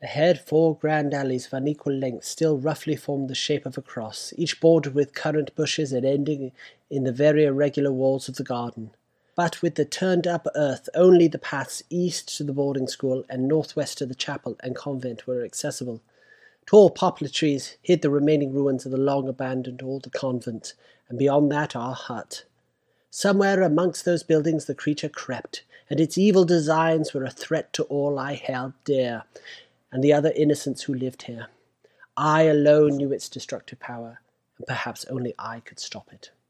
Ahead, 4 grand alleys of unequal length still roughly formed the shape of a cross, each bordered with currant bushes and ending in the very irregular walls of the garden. But with the turned-up earth, only the paths east to the boarding school and northwest to the chapel and convent were accessible. Tall poplar trees hid the remaining ruins of the long-abandoned old convent, and beyond that our hut. Somewhere amongst those buildings the creature crept, and its evil designs were a threat to all I held dear, and the other innocents who lived here. I alone knew its destructive power, and perhaps only I could stop it.